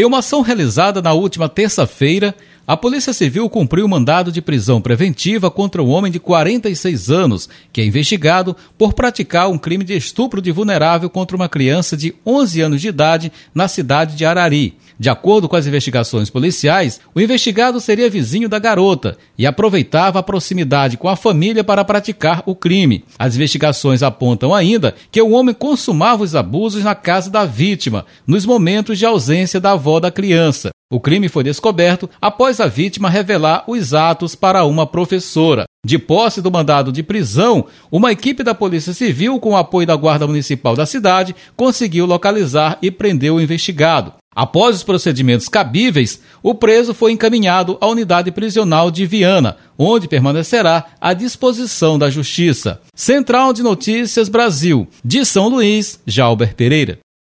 Em uma ação realizada na última terça-feira, a Polícia Civil cumpriu mandado de prisão preventiva contra um homem de 46 anos, que é investigado por praticar um crime de estupro de vulnerável contra uma criança de 11 anos de idade na cidade de Arari. De acordo com as investigações policiais, o investigado seria vizinho da garota e aproveitava a proximidade com a família para praticar o crime. As investigações apontam ainda que o homem consumava os abusos na casa da vítima, nos momentos de ausência da avó da criança. O crime foi descoberto após a vítima revelar os atos para uma professora. De posse do mandado de prisão, uma equipe da Polícia Civil, com o apoio da Guarda Municipal da cidade, conseguiu localizar e prender o investigado. Após os procedimentos cabíveis, o preso foi encaminhado à unidade prisional de Viana, onde permanecerá à disposição da Justiça. Central de Notícias Brasil, de São Luís, Jalber Pereira.